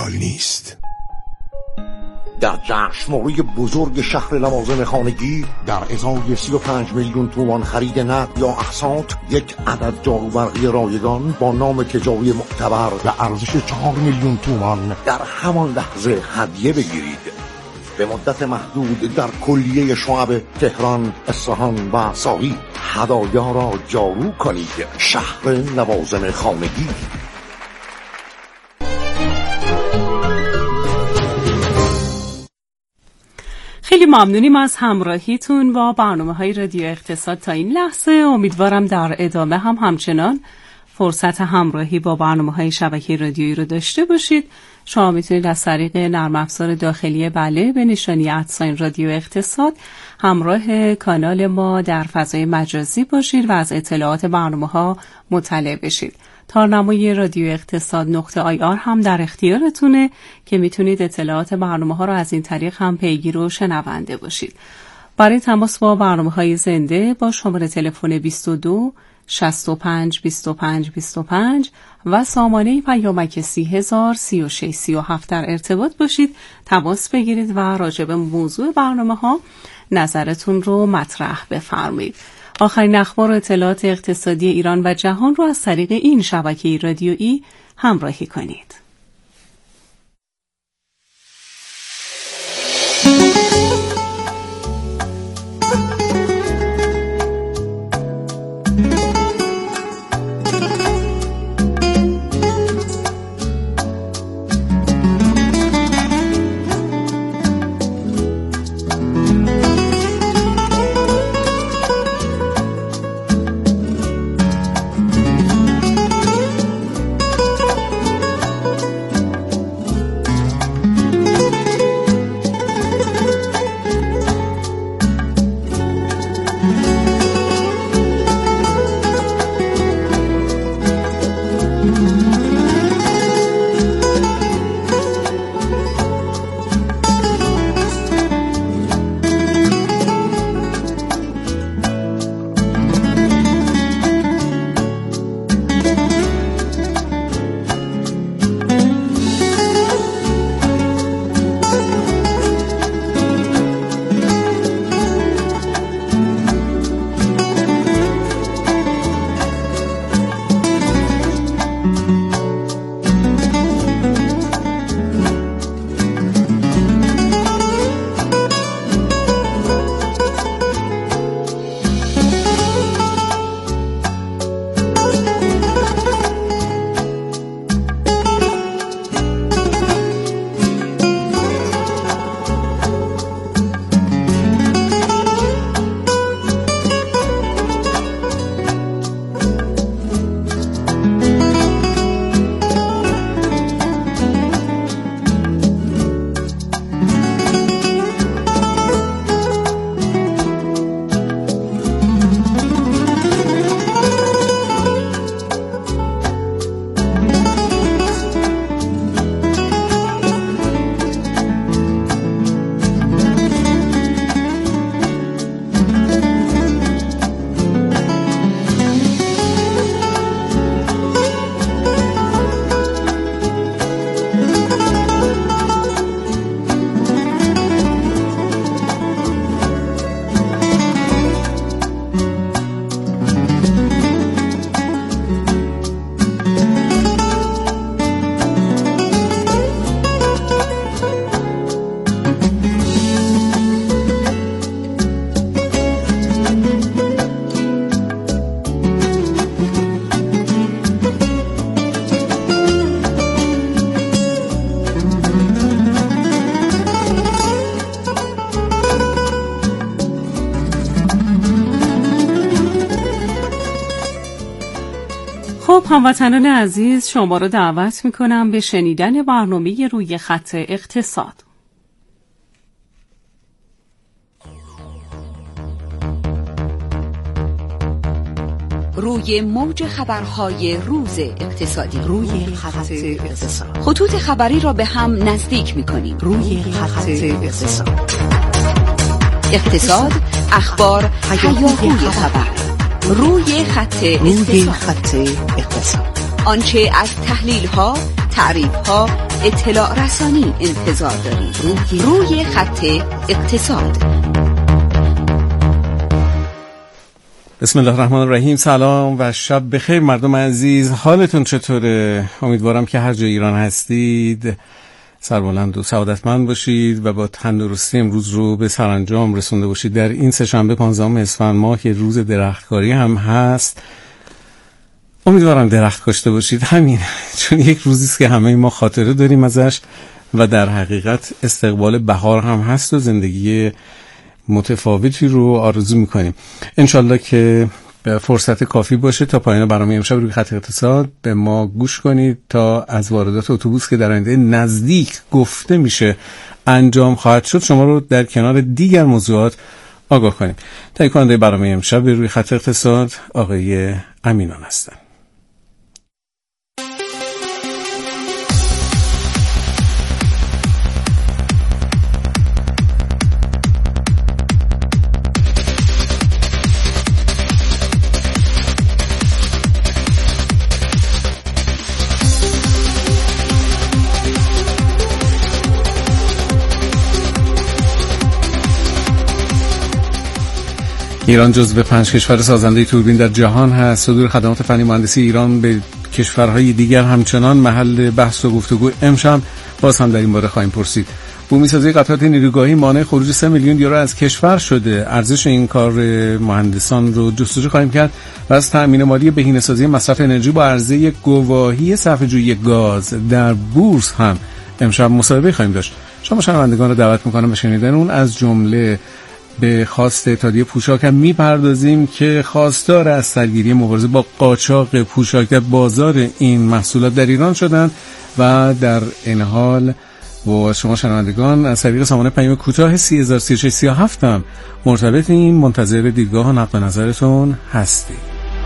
خیالی نیست. در جشنواره بزرگ شهر لوازم خانگی در ازای 35 میلیون تومان خرید نقد یا اقساط یک عدد جاروبرقی رایگان با نام تجاری معتبر و ارزش 4 میلیون تومان در همان لحظه هدیه بگیرید. به مدت محدود در کلیه شعب تهران، اصفهان و ساقی هدایا را جارو کنید. شهر لوازم خانگی. خیلی ممنونیم از همراهیتون با برنامه‌های رادیو اقتصاد تا این لحظه. امیدوارم در ادامه هم همچنان فرصت همراهی با برنامه‌های شبکه رادیویی رو داشته باشید. شما میتونید از طریق نرم افزار داخلی بله به نشانی @ رادیو اقتصاد همراه کانال ما در فضای مجازی باشید و از اطلاعات برنامه‌ها مطلع بشید. تارنمای رادیو اقتصاد .ir هم در اختیارتونه که میتونید اطلاعات برنامه‌ها رو از این طریق هم پیگیر و شنونده باشید. برای تماس با برنامه‌های زنده با شماره تلفن 22 65 25 25 و سامانه پیامک 30,000 36 37 در ارتباط باشید. تماس بگیرید و راجع به موضوع برنامه‌ها نظرتون رو مطرح بفرمایید. آخرین اخبار و اطلاعات اقتصادی ایران و جهان رو از طریق این شبکه رادیویی همراهی کنید. هموطنان عزیز، شما رو دعوت میکنم به شنیدن برنامه روی خط اقتصاد. روی موج خبرهای روز اقتصادی، روی خط اقتصاد، خطوط خبری را به هم نزدیک میکنیم. روی خط اقتصاد، اقتصاد، اخبار، هیاهوی خبر. روی خط اقتصاد، آنچه از تحلیل ها، تعریف‌ها، اطلاع رسانی انتظار داریم. روی خط اقتصاد. بسم الله الرحمن الرحیم. سلام و شب بخیر مردم عزیز. حالتون چطوره؟ امیدوارم که هر جای ایران هستید سربلند و سعادتمند باشید و با تندرستی امروز رو به سرانجام رسونده باشید. در این سه‌شنبه 15 اسفند ماه که روز درختکاری هم هست، امیدوارم درخت کاشته باشید. همین، چون یک روزی است که همه ما خاطره داریم ازش و در حقیقت استقبال بهار هم هست و زندگی متفاوتی رو آرزو میکنیم. انشالله که فرصت کافی باشه تا پایان برنامه امشب روی خط اقتصاد به ما گوش کنید تا از واردات اتوبوس که در آینده نزدیک گفته میشه انجام خواهد شد شما رو در کنار دیگر موضوعات آگاه کنیم. تهیه کننده برنامه امشب روی خط اقتصاد آقای امینان هستن. ایران جزو 5 کشور سازنده توربین در جهان هست. صدور خدمات فنی مهندسی ایران به کشورهای دیگر همچنان محل بحث و گفتگو. امشب باز هم در این باره خواهیم پرسید. بومی‌سازی قطعات نیروگاهی مانع خروج 3 میلیون یورو از کشور شده. ارزش این کار مهندسان رو جستجو خواهیم کرد و از تأمین مالی بهینه‌سازی مصرف انرژی با عرضه گواهی صرفه‌جویی گاز در بورس هم امشب مصاحبه خواهیم داشت. شما شنوندگان رو دعوت می‌کنم به شنیدن اون. از جمله به خواست اتحادیه پوشاک هم میپردازیم که خواستار از سرگیری مبارزه با قاچاق پوشاک در بازار این محصولات در ایران شدند و در این حال با شما شنوندگان از طریق سامانه پیام کوتاه 303637 هم مرتبطیم. منتظر دیدگاه و نقد نظرتون هستیم.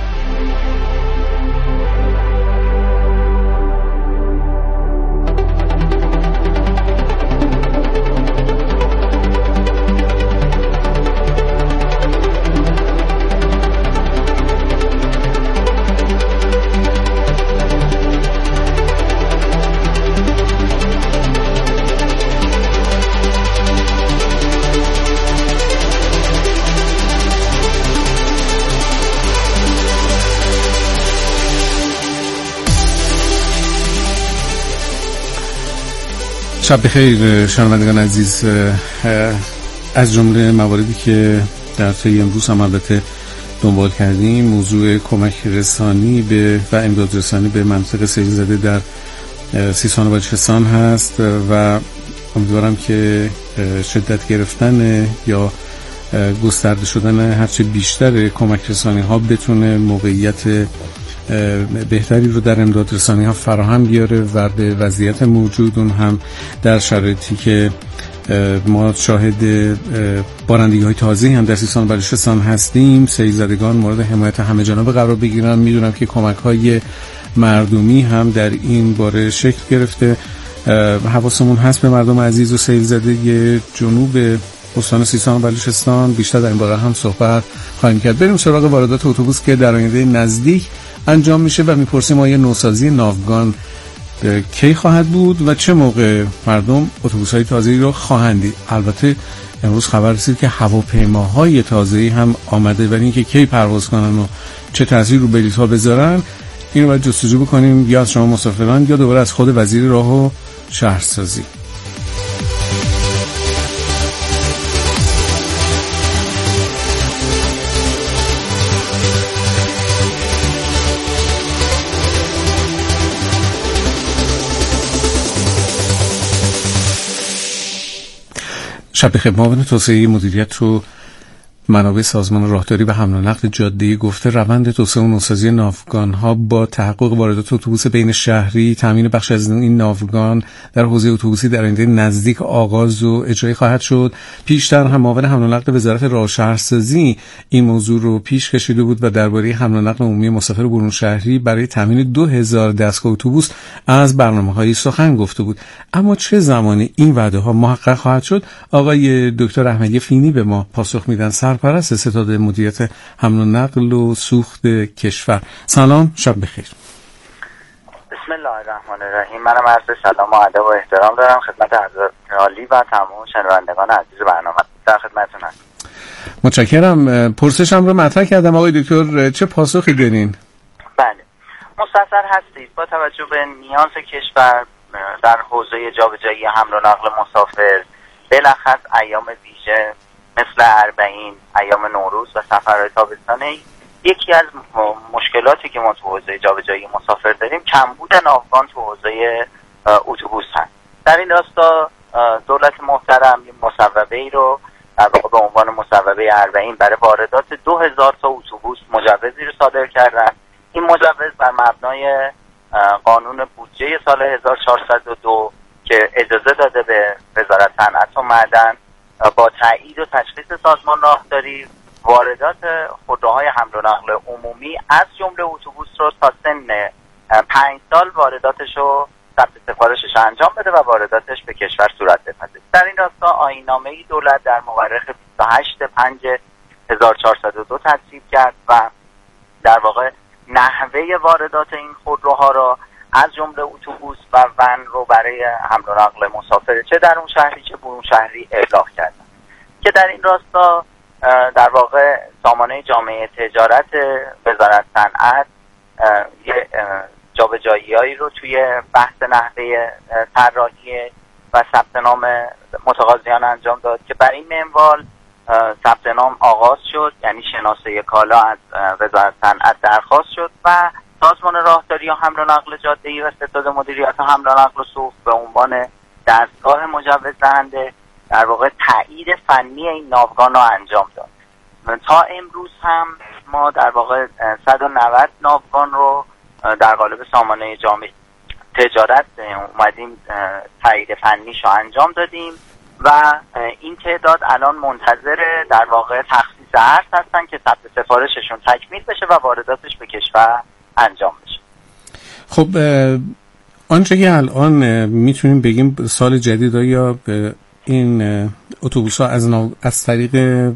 شب بخیر شنوندگان عزیز. از جمله مواردی که در طی امروز هم البته دنبال کردیم موضوع کمک رسانی به و امداد رسانی به منطقه سیل زده در سیستان و بلوچستان هست و امیدوارم که شدت گرفتن یا گسترده شدن هرچه بیشتر کمک رسانی ها بتونه موقعیت بهتری رو در امداد رسانی ها فراهم بیاره و به وضعیت موجود اون هم در شرایطی که ما شاهد بارندگی های تازه‌ای هم در سیستان و بلوچستان هستیم سیل زدگان مورد حمایت همه جانبه قرار بگیرن. میدونم که کمک های مردمی هم در این باره شکل گرفته. حواسمون هست به مردم عزیز و سیل زده جنوب استان سیستان و بلوچستان. بیشتر در این باره هم صحبت خواهیم کرد. بریم سراغ واردات اتوبوس که در آینده نزدیک انجام میشه و میپرسیم آیا نوسازی ناوگان کی خواهد بود و چه موقع مردم اتوبوس‌های تازه‌ای رو خواهند دید. البته امروز خبر رسید که هواپیماهای تازه‌ای هم آمده ولی اینکه کی پرواز کنن و چه تاثیر رو بلیط‌ها بذارن این رو باید جستجو بکنیم یا از شما مسافران یا دوباره از خود وزیر راه و شهرسازی. شب بخیر. معاون توسعه مدیریت و منابع سازمان راهداری و حمل و نقل جاده‌ای گفته روند توسعه و نوسازی ناوگان‌ها با تحقق واردات اتوبوس بین شهری تامین بخش از این ناوگان در حوزه اتوبوسی در آینده نزدیک آغاز و اجرایی خواهد شد. پیشتر هم معاون حمل و نقل وزارت راه و شهرسازی این موضوع رو پیش کشیده بود و درباره حمل و نقل عمومی مسافر برون شهری برای تامین 2000 دستگاه اتوبوس از برنامه‌های سخن گفته بود. اما چه زمانی این وعده‌ها محقق خواهد شد؟ آقای دکتر احمدی فینی به ما پاسخ میدن، سرپرست ستاد مدیریت حمل و نقل و سوخت کشور. سلام، شب بخیر. بسم الله الرحمن الرحیم. منم عرض سلام و ادب و احترام دارم خدمت حضرت عالی و تمام شنوندگان عزیز برنامه. در خدمتتون هستم. متشکرم. پرسشم رو مطرح کردم آقای دکتر، چه پاسخی دارین؟ بله، مستحضر هستید با توجه به نیاز کشور در حوزه جابجایی حمل و نقل مسافر، بالاخص ایام ویژه مثل اربعین، ایام نوروز و سفرهای تابستانی، یکی از مشکلاتی که ما تو حوزه جابجایی مسافر داریم کمبود ناوگان تو حوزه اتوبوس هست. در این راستا دولت محترم مصوبه‌ای رو در واقع به عنوان مصوبه اربعین برای واردات 2000 تا اتوبوس مجوزی رو صادر کردن. این مجوز بر مبنای قانون بودجه سال 1402 که اجازه داده به وزارت صنعت و معدن با تایید و تشخیص سازمان راهداری واردات خودروهای حمل و نقل عمومی از جمله اتوبوس رو تا سن 5 سال وارداتش رو ثبت سفارشش انجام بده و وارداتش به کشور صورت بپذیره. در این راستا آیین‌نامه‌ای دولت در مورخ 28/5/1402 تصویب کرد و در واقع نحوه واردات این خودروها را از جمله اتوبوس و ون رو برای حمل و نقل مسافر چه در اون شهری چه برون شهری ابلاغ کردن که در این راستا در واقع سامانه جامعه تجارت وزارت صنعت یه جابجایی‌هایی رو توی بحث نحوه طراحی و ثبت نام متقاضیان انجام داد که بر این منوال ثبت نام آغاز شد، یعنی شناسه کالا از وزارت صنعت درخواست شد و سازمان راهداری و حمل و نقل جاده‌ای و ستاد مدیریت حمل و نقل و سوق به عنوان دستگاه مجوز دهنده در واقع تایید فنی این ناوگان رو انجام داد. تا امروز هم ما در واقع 190 ناوگان رو در قالب سامانه جامعه تجارت اومدیم تایید فنیش رو انجام دادیم و این تعداد الان منتظر در واقع تخصیص ارز هستن که ثبت سفارششون تکمیل بشه و وارداتش به کشور انجام بشه. خب آنچه که الان میتونیم بگیم سال جدید یا این اتوبوس‌ها از طریق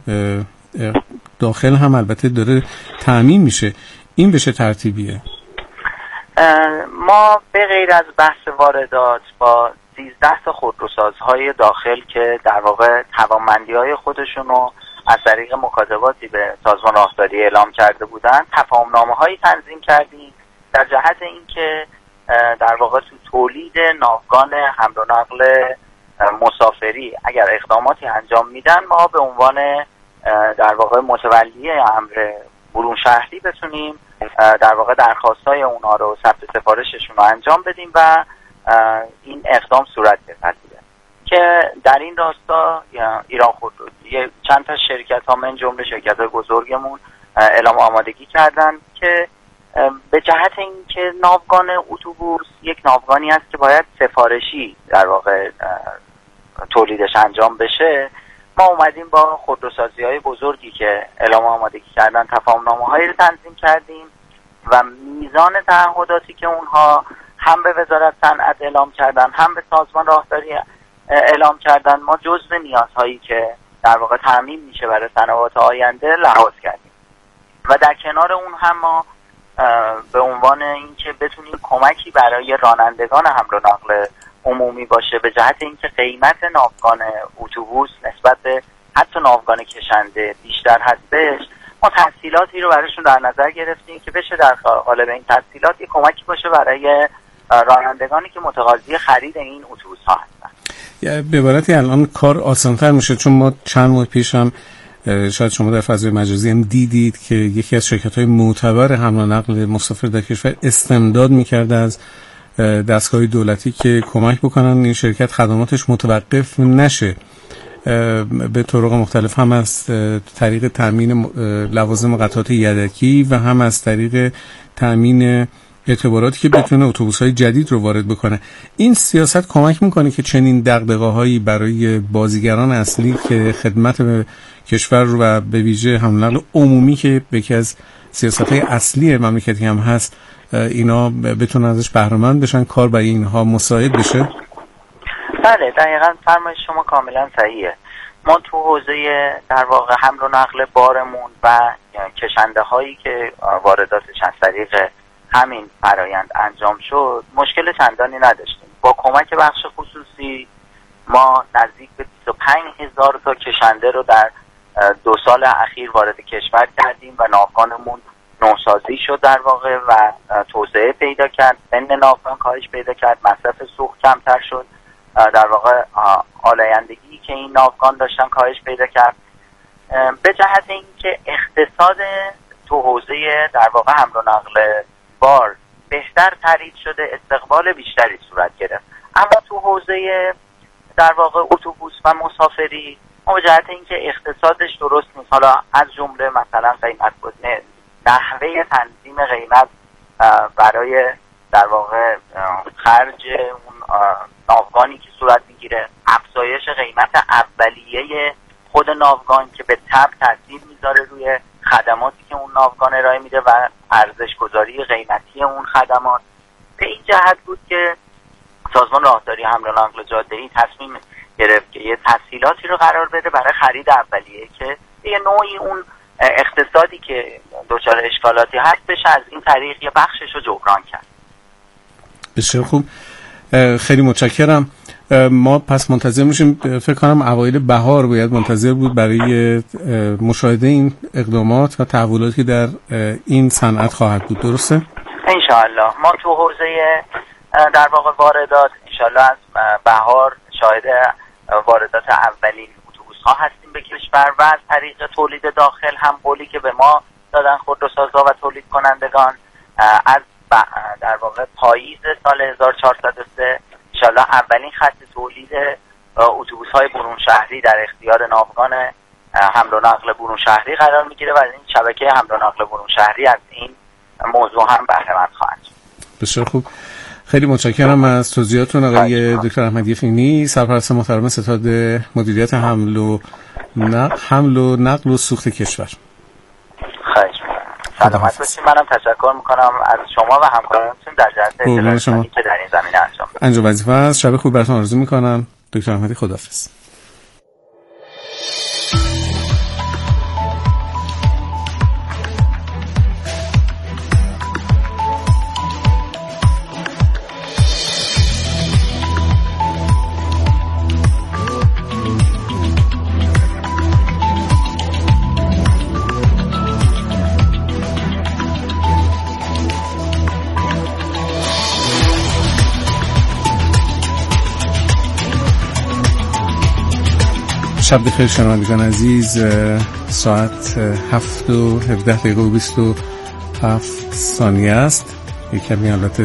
داخل هم البته داره تأمین میشه، این به چه ترتیبیه؟ ما به غیر از بحث واردات با 13 تا خودروسازهای داخل که در واقع توانمندی‌های خودشون رو از طریق مکاتباتی به سازمان راهداری اعلام کرده بودن تفاهم‌نامه‌هایی تنظیم کردیم در جهت اینکه در واقع تو تولید ناوگان حمل و نقل مسافری اگر اقداماتی انجام میدن ما به عنوان در واقع متولی امر برون شهری بتونیم در واقع درخواستای اونا رو ثبت سفارششون رو انجام بدیم و این اقدام صورت بپذیره که در این راستا ایران خودرو چند تا شرکت ها من جمله شرکت های بزرگمون اعلام آمادگی کردن که به جهت اینکه ناوگان اتوبوس یک ناوگانی است که باید سفارشی در واقع تولیدش انجام بشه، ما اومدیم با خودروسازی‌های بزرگی که اعلام آمادگی کردن تفاهم‌نامه‌هایی رو تنظیم کردیم و میزان تعهداتی که اونها هم به وزارت صنعت اعلام کردن هم به سازمان راهداری اعلام کردن ما جزو نیازهایی که در واقع تامین میشه برای سنوات آینده لحاظ کردیم و در کنار اون هم ما به عنوان اینکه بتونیم کمکی برای رانندگان حمل و نقل عمومی باشه به جهت اینکه قیمت ناوگان اتوبوس نسبت به حتی ناوگان کشنده بیشتر هستش، ما تسهیلاتی رو براشون در نظر گرفتیم که بشه در قالب این تسهیلات یک کمکی باشه برای رانندگانی که متقاضی خرید این اتوبوس ها هستن. به عبارتی الان کار آسان‌تر میشه، چون ما چند ماه پیش هم شاید شما در فضای مجازی هم دیدید که یکی از شرکت‌های معتبر حمل و نقل مسافر در کشور استمداد می‌کرد از دستگاه دولتی که کمک بکنن این شرکت خدماتش متوقف نشه به طرق مختلف، هم از طریق تامین لوازم و قطعات یدکی و هم از طریق تامین اعتباراتی که بتونه اتوبوس‌های جدید رو وارد بکنه. این سیاست کمک میکنه که چنین دغدغه‌هایی برای بازیگران اصلی که خدمت به کشور رو و به ویژه حمل و نقل عمومی که یکی از سیاست‌های اصلی مملکتی هم هست اینا بتونن ازش بهره مند بشن، کار برای اینها مساعد بشه؟ بله دقیقاً فرمایش شما کاملا صحیحه. ما تو حوزه در واقع حمل و نقل بارمون و کشنده هایی که وارداتش از طریق همین فرایند انجام شد مشکل چندانی نداشتیم. با کمک بخش خصوصی ما نزدیک به 25,000 تا کشنده رو در 2 سال اخیر وارد کشور کردیم و ناوگانمون نوسازی شد در واقع و توسعه پیدا کرد، سن ناوگان کاهش پیدا کرد، مصرف سوخت کمتر شد، در واقع آلایندگی که این ناوگان داشتن کاهش پیدا کرد. به جهت اینکه اقتصاد تو حوزه در واقع حمل و نقل بار بهتر ترید شده، استقبال بیشتری صورت گرفت. اما تو حوزه در واقع اتوبوس و مسافری ما به جهت اینکه اقتصادش درست نیست، حالا از جمله مثلا قیمت گذاری، نحوه تنظیم قیمت برای در واقع خرج اون ناوگانی که صورت میگیره، افزایش قیمت اولیه خود ناوگان که به تبع تاثیر میذاره روی خدماتی که اون ناوگان ارائه میده و ارزش گذاری قیمتی اون خدمات. به این جهت بود که سازمان راهداری حمل و نقل جاده‌ای تصمیم گرفت که یه تسهیلاتی رو قرار بده برای خرید اولیه که یه نوعی اون اقتصادی که دچار اشکالاتی هست بشه از این طریق یه بخشش رو جبران کرد. بسیار خوب، خیلی متشکرم. ما پس منتظر میشیم، فکر کنم اوایل بهار باید منتظر بود برای مشاهده این اقدامات و تحولاتی که در این صنعت خواهد بود، درسته؟ انشاءالله ما تو حوزه در واقع واردات انشاءالله از بهار شاهد واردات اولین اتوبوس ها هستیم به کشور و از طریق تولید داخل هم قولی که به ما دادن خودروسازها و تولید کنندگان از در واقع پاییز سال 1403 انشاءالله اولین خط تولید اتوبوس های برون شهری در اختیار ناوگان حمل و نقل برون شهری قرار میگیره و این شبکه حمل و نقل برون شهری از این موضوع هم بهره مند خواهند شد. بسیار خوب، خیلی متشکرم از توضیحاتتون آقای دکتر احمدی فینی، سرپرست محترم ستاد مدیریت حمل و نقل و سوخت کشور. خواهش می‌کنم. سلامت باشید. منم تشکر می‌کنم از شما و همکارانتون در جهت اطلاعاتی که در این زمینه انجام وظیفه است. شب خوب براتون آرزو می‌کنم. دکتر احمدی، خداحافظ. شب بخیر شنوندگان عزیز، ساعت 7:17:27 است. یک کمی حالت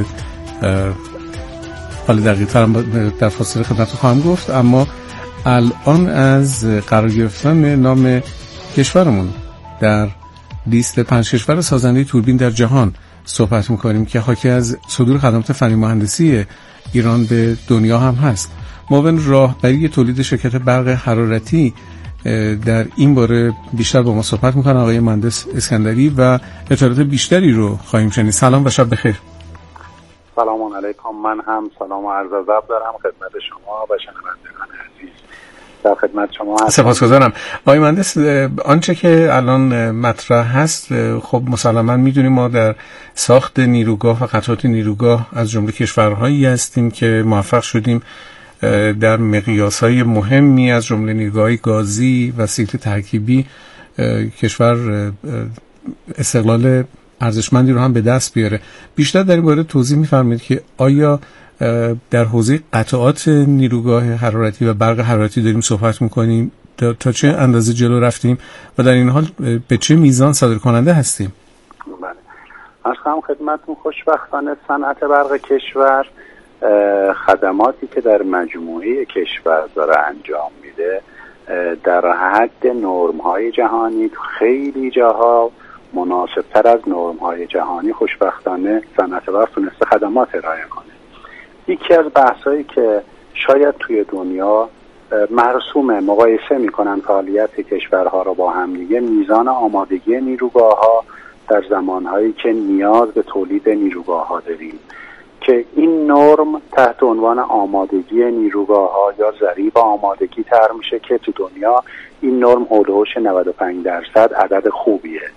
حال دقیق ترم در فاصله خدمت خواهم گفت، اما الان از قرار گرفتن نام کشورمون در لیست 5 کشور سازنده توربین در جهان صحبت میکنیم که حاکی از صدور خدمات فنی مهندسی ایران به دنیا هم هست. معاون راهبری تولید شرکت برق حرارتی در این باره بیشتر با ما صحبت میکنه آقای مهندس اسکندری و اطلاعات بیشتری رو خواهیم شنید. سلام و شب بخیر. سلام علیکم. من هم سلام و عرض ادب دارم خدمت شما و شنوندگان عزیز. در خدمت شما هستم. سپاسگزارم. آقای مهندس، آنچه که الان مطرح هست، خب مسلماً میدونیم ما در ساخت نیروگاه و قطعات نیروگاه از جمله کشورهایی هستیم که موفق شدیم در مقیاس‌های مهمی از جمله نیروگاه گازی و سیکل ترکیبی کشور استقلال ارزشمندی رو هم به دست بیاره. بیشتر در این باره توضیح می‌فرمایید که آیا در حوزه قطعات نیروگاه حرارتی و برق حرارتی داریم صحبت می‌کنیم، تا چه اندازه جلو رفتیم و در این حال به چه میزان صادر کننده هستیم؟ بله. از خدمتتون خوشبختانه صنعت برق کشور خدماتی که در مجموعه کشور داره انجام میده در حد نرم‌های جهانی، خیلی جاها مناسب‌تر از نرم‌های جهانی خوشبختانه صنعت برق تونسته خدمات ارائه کنه. یکی از بحثایی که شاید توی دنیا مرسومه مقایسه میکنن فعالیت کشورها رو با هم دیگه، میزان آمادگی نیروگاه‌ها در زمانهایی که نیاز به تولید نیروگاه‌ها داریم که این نرم تحت عنوان آمادگی نیروگاه‌ها یا ضریب آمادگی طرح میشه که تو دنیا این نرم حدود 95% عدد خوبیه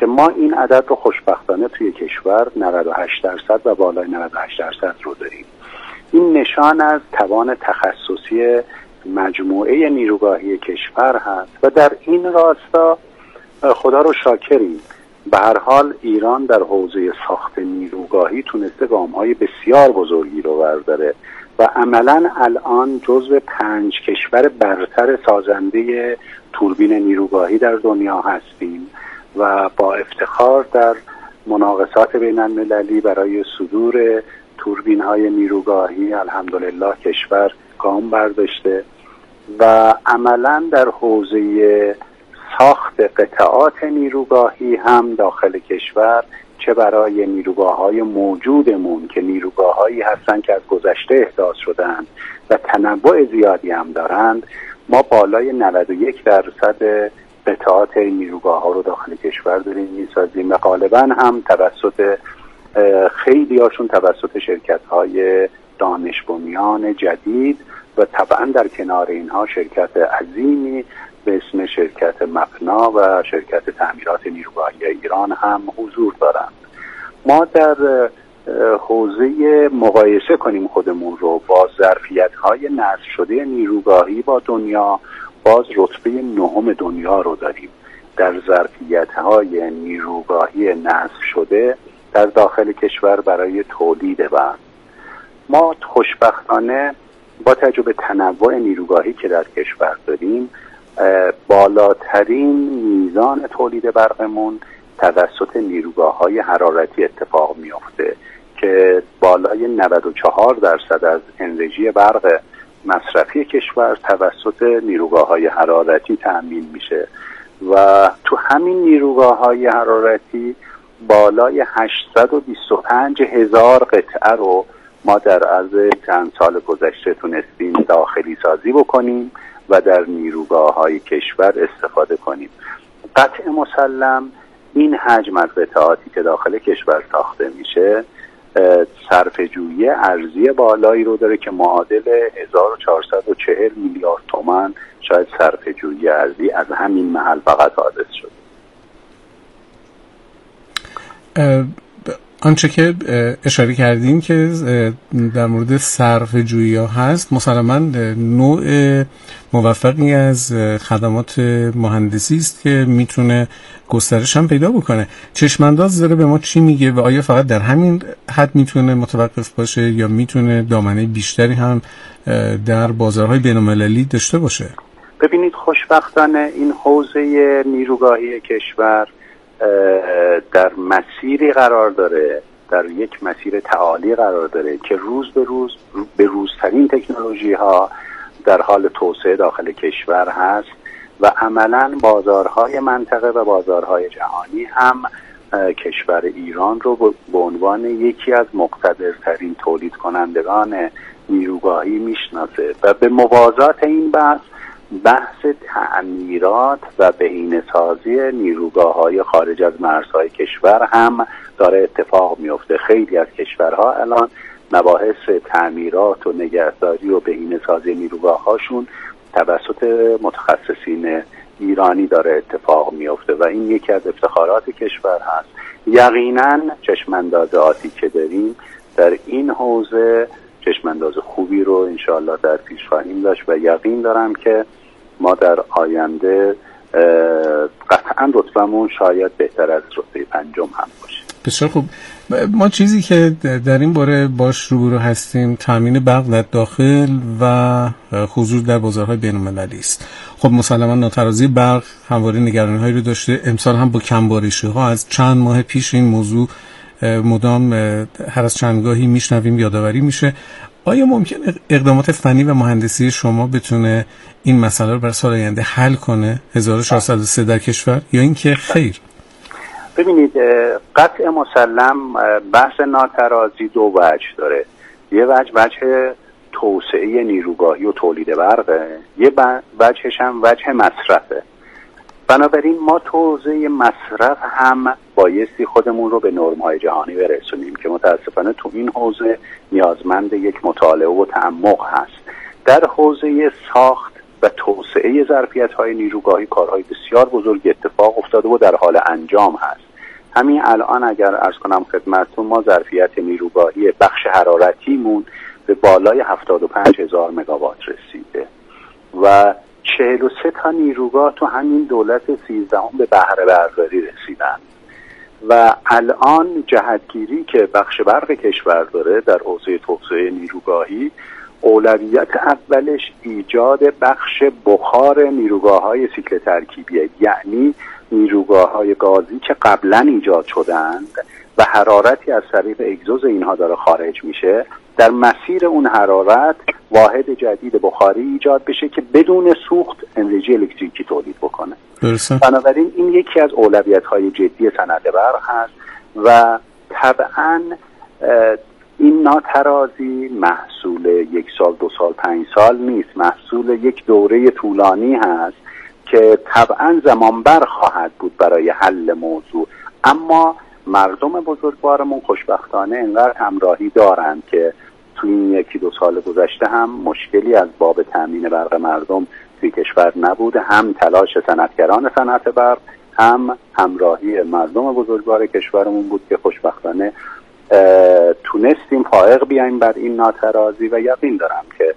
که ما این عدد رو خوشبختانه توی کشور 98% و بالای 98% رو داریم. این نشان از توان تخصصی مجموعه نیروگاهی کشور هست و در این راستا خدا رو شاکریم. به هر حال ایران در حوزه ساخت نیروگاهی تونسته گام‌های بسیار بزرگی رو برداره و عملاً الان جزو 5 کشور برتر سازنده توربین نیروگاهی در دنیا هستیم و با افتخار در مناقصات بین المللی برای صدور توربین‌های نیروگاهی الحمدلله کشور گام برداشته و عملاً در حوزه ساخت قطعات نیروگاهی هم داخل کشور، چه برای نیروگاه‌های موجودمون که نیروگاه‌هایی هستن که از گذشته احداث شدند و تنوع زیادی هم دارند، ما بالای 91% قطعات نیروگاه‌ها رو داخل کشور داریم می‌سازیم و غالباً هم توسط خیلی هاشون توسط شرکت‌های دانش بنیان جدید و طبعاً در کنار اینها شرکت عظیمی به اسم شرکت مپنا و شرکت تعمیرات نیروگاهی ایران هم حضور دارند. ما در حوزه مقایسه کنیم خودمون رو با ظرفیت‌های نصب شده نیروگاهی با دنیا، باز رتبه 9 دنیا رو داریم در ظرفیت‌های نیروگاهی نصب شده در داخل کشور برای تولید برق. ما خوشبختانه با تجربه تنوع نیروگاهی که در کشور داریم بالاترین میزان تولید برقمون توسط نیروگاه‌های حرارتی اتفاق میفته که بالای 94% از انرژی برق مصرفی کشور توسط نیروگاه‌های حرارتی تأمین میشه و تو همین نیروگاه‌های حرارتی بالای 825,000 قطعه رو ما در عرض چند سال گذشته تونستیم داخلی سازی بکنیم و در نیروگاه‌های کشور استفاده کنیم. قطع مسلم این حجم از قطعاتی که داخل کشور ساخته میشه صرفه‌جویی ارزی بالایی رو داره که معادل 1440 میلیارد تومان شاید صرفه‌جویی ارزی از همین محل فقط حادث شد. آنچه که اشاره کردیم که در مورد صرفه‌جویی‌ها هست، مسلماً نوع موفقی از خدمات مهندسی است که میتونه گسترش هم پیدا بکنه. چشمانداز داره به ما چی میگه و آیا فقط در همین حد میتونه متوقف باشه یا میتونه دامنه بیشتری هم در بازارهای بین‌المللی داشته باشه؟ ببینید خوشبختانه این حوزه نیروگاهی کشور در مسیری قرار داره، در یک مسیر تعالی قرار داره که روز به روز به روزترین تکنولوژی ها در حال توسعه داخل کشور هست و عملاً بازارهای منطقه و بازارهای جهانی هم کشور ایران رو به عنوان یکی از مقتدرترین تولید کنندگان نیروگاهی میشناسه و به موازات این بحث تعمیرات و بهینه‌سازی نیروگاه‌های خارج از مرزهای کشور هم داره اتفاق میفته. خیلی از کشورها الان مباحث تعمیرات و نگهداری و بهینه‌سازی نیروگاه‌هاشون توسط متخصصین ایرانی داره اتفاق میفته و این یکی از افتخارات کشور هست. یقیناً چشم‌اندازاتی که داریم در این حوزه چشم‌انداز خوبی رو انشاءالله در پیش خواهیم داشت و یقین دارم که ما در آینده قطعاً رتبمون شاید بهتر از رتبه 5 هم باشه. بسیار خوب. ما چیزی که در این باره باش روبرو هستیم تامین برق در داخل و حضور در بازارهای بین‌المللی است. خب مسلماً ناترازی برق همواره نگرانی‌هایی رو داشته. امسال هم با کمباریشی‌ها از چند ماه پیش این موضوع مدام هر از چندگاهی میشنویم یادآوری میشه. آیا ممکنه اقدامات فنی و مهندسی شما بتونه این مسئله رو برای سال آینده حل کنه 1403 در کشور یا اینکه خیر؟ ببینید قطع مسلم بحث ناترازی دو وجه داره. یه وجه توسعه نیروگاهی و تولید برقه، یه وجهش هم وجه مصرفه. بنابراین ما توزیع مصرف هم بایستی خودمون رو به نرم‌های جهانی برسونیم که متاسفانه تو این حوزه نیازمند یک مطالعه و تعمق هست. در حوزه ساخت و توسعه ظرفیت‌های نیروگاهی کارهای بسیار بزرگ اتفاق افتاده و در حال انجام هست. همین الان اگر عرض کنم خدمتتون، ما ظرفیت نیروگاهی بخش حرارتیمون به بالای 75,000 مگاوات رسیده و 43 تا نیروگاه تو همین دولت 13 به بهره برداری رسیدن و الان جهتگیری که بخش برق کشور داره در حوزه توسعه نیروگاهی، اولویت اولش ایجاد بخش بخار نیروگاه‌های سیکل ترکیبیه، یعنی نیروگاه‌های گازی که قبلا ایجاد شدند و حرارتی از طریق اگزوز اینها داره خارج میشه، در مسیر اون حرارت واحد جدید بخاری ایجاد بشه که بدون سوخت انرژی الکتریکی تولید بکنه. بنابراین این یکی از اولویت‌های جدی صنعت برق هست و طبعاً این ناترازی محصول 1 سال 2 سال 5 سال نیست، محصول یک دوره طولانی هست که طبعاً زمانبر خواهد بود برای حل موضوع. اما مردم بزرگوارمون خوشبختانه انقدر همراهی دارند که تو این 1-2 سال گذشته هم مشکلی از باب تامین برق مردم توی کشور نبوده. هم تلاش صنعتگران صنعت برق، هم همراهی مردم بزرگوار کشورمون بود که خوشبختانه تونستیم فائق بیایم بر این ناترازی و یقین دارم که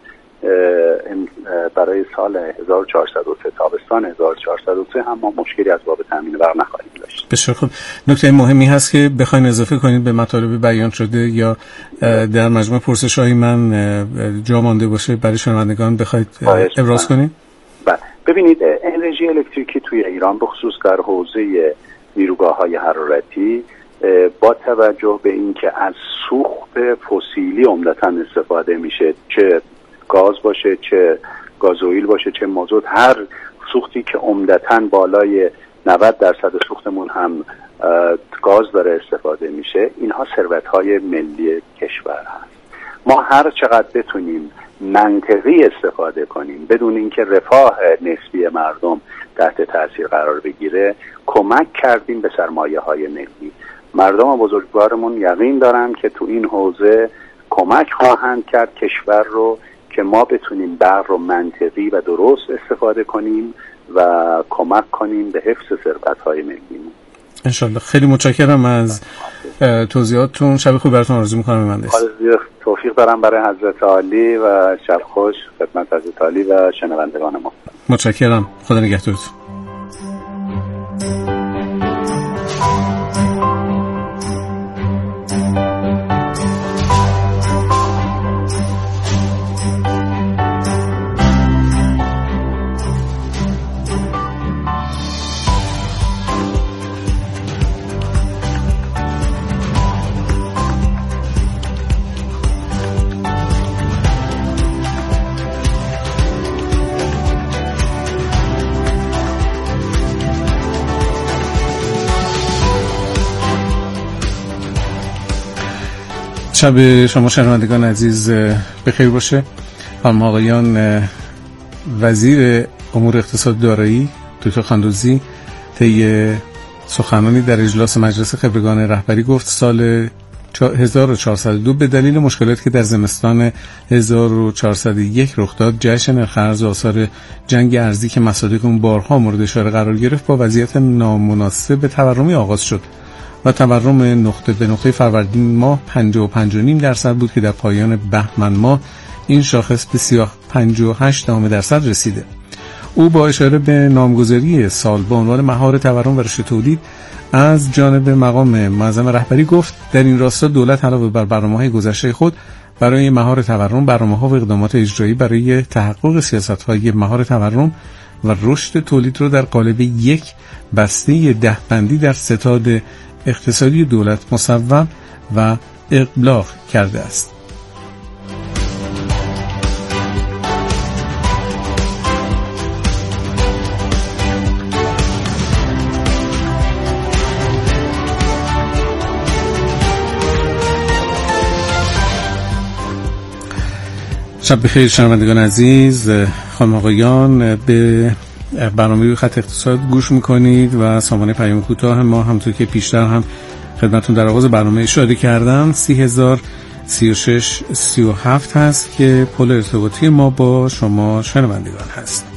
برای سال 1403 تابستان 1403 هم ما مشکلی از باب تامین برق نخواهیم داشت. بسیار خوب. نکته مهمی هست که بخواید اضافه کنید به مطالب بیان شده یا در مجموع پرسش‌های من جا مانده باشه برای شنوندگان بخواید ابراز کنید؟ بله. ببینید انرژی الکتریکی توی ایران به خصوص در حوزه نیروگاه‌های حرارتی با توجه به اینکه از سوخت فسیلی عمدتاً استفاده میشه، چه گاز باشه، چه گازوئیل باشه، چه مازوت، هر سوختی که عمدتاً بالای 90% سوختمون هم گاز داره استفاده میشه، اینها ثروت‌های ملی کشور هست. ما هر چقدر بتونیم منطقی استفاده کنیم بدون اینکه رفاه نسبی مردم تحت تاثیر قرار بگیره، کمک کردیم به سرمایه‌های ملی. مردم بزرگوارمون یقین دارن که تو این حوزه کمک خواهند کرد کشور رو که ما بتونیم برق رو منطقی و درست استفاده کنیم و کمک کنیم به حفظ ثروت‌های ملیمون. انشالله. خیلی متشکرم از توضیحاتتون. شب خوب براتون آرزو می‌کنم. من توفیق دارم برای حضرت عالی و شب خوش خدمت حضرت عالی و شنوندگان ما. متشکرم. خدا نگهدارتون. شب شما شنوندگان عزیز بخیر باشه. خانم آقایان، وزیر امور اقتصاد دارایی دکتر خاندوزی طی سخنرانی در اجلاس مجلس خبرگان رهبری گفت سال 1402 به دلیل مشکلاتی که در زمستان 1401 رخ داد، جشن نرخ ارز و آثار جنگ ارزی که مصادیق اون بارها مورد اشاره قرار گرفت با وضعیت نامناسب به تورمی آغاز شد و تورم نقطه به نقطه فروردین ماه 55.5% بود که در پایان بهمن ماه این شاخص به 58% رسیده. او با اشاره به نامگذاری سال به عنوان مهار تورم و رشد تولید از جانب مقام معظم رهبری گفت در این راستا دولت علاوه بر برنامه‌های گذشته خود برای مهار تورم برنامه‌ها و اقدامات اجرایی برای تحقق سیاست‌های مهار تورم و رشد تولید را در قالب یک بسته 10 بندی در ستاد اقتصادی دولت مصوب و ابلاغ کرده است. شب بخیر شنوندگان عزیز. خانم آقایان، به برنامه روی خط اقتصاد گوش میکنید و سامانه پیام کوتاه ما همونطور که پیشتر هم خدمتتون در آغاز برنامه اشاره کردم 30,036 37 هست که پل ارتباطی ما با شما شنوندگان هست.